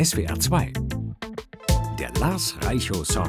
SWR 2. Der Lars Reichow-Song.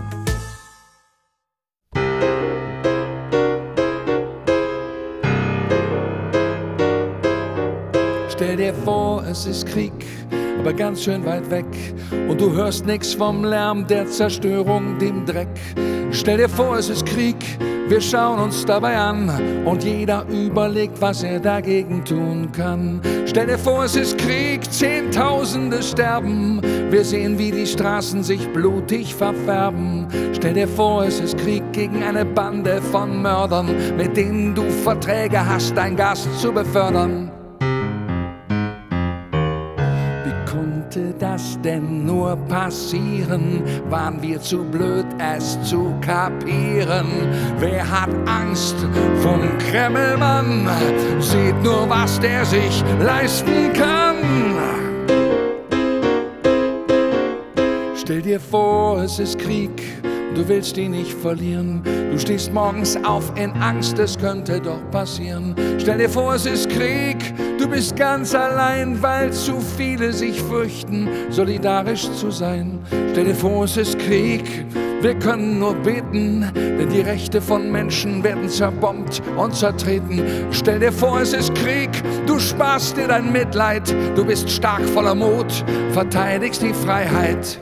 Stell dir vor, es ist Krieg, aber ganz schön weit weg. Und du hörst nix vom Lärm der Zerstörung, dem Dreck. Stell dir vor, es ist Krieg, wir schauen uns dabei an. Und jeder überlegt, was er dagegen tun kann. Stell dir vor, es ist Krieg, Zehntausende sterben. Wir sehen, wie die Straßen sich blutig verfärben. Stell dir vor, es ist Krieg gegen eine Bande von Mördern, mit denen du Verträge hast, dein Gas zu befördern. Konnte das denn nur passieren? Waren wir zu blöd, es zu kapieren? Wer hat Angst vom Kremlmann? Sieht nur, was der sich leisten kann. Stell dir vor, es ist Krieg, du willst ihn nicht verlieren. Du stehst morgens auf in Angst, es könnte doch passieren. Stell dir vor, es ist Krieg, du bist ganz allein, weil zu viele sich fürchten, solidarisch zu sein. Stell dir vor, es ist Krieg, wir können nur beten, denn die Rechte von Menschen werden zerbombt und zertreten. Stell dir vor, es ist Krieg, du sparst dir dein Mitleid, du bist stark voller Mut, verteidigst die Freiheit.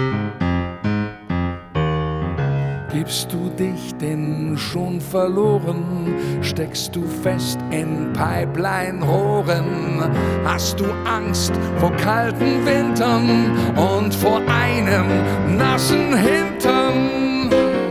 Gibst du dich denn schon verloren? Steckst du fest in Pipeline-Rohren? Hast du Angst vor kalten Wintern und vor einem nassen Hintern?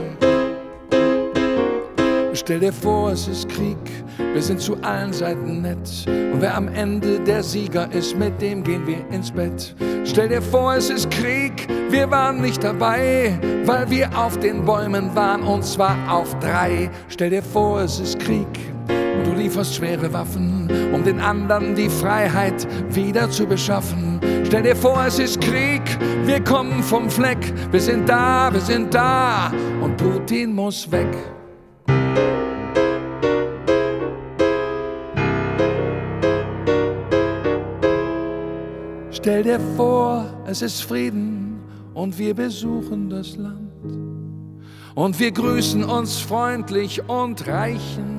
Stell dir vor, es ist Krieg, wir sind zu allen Seiten nett. Und wer am Ende der Sieger ist, mit dem gehen wir ins Bett. Stell dir vor, es ist Krieg, wir waren nicht dabei, weil wir auf den Bäumen waren, und zwar auf 3. Stell dir vor, es ist Krieg und du lieferst schwere Waffen, um den anderen die Freiheit wieder zu beschaffen. Stell dir vor, es ist Krieg, wir kommen vom Fleck, wir sind da und Putin muss weg. Stell dir vor, es ist Frieden und wir besuchen das Land. Und wir grüßen uns freundlich und reichen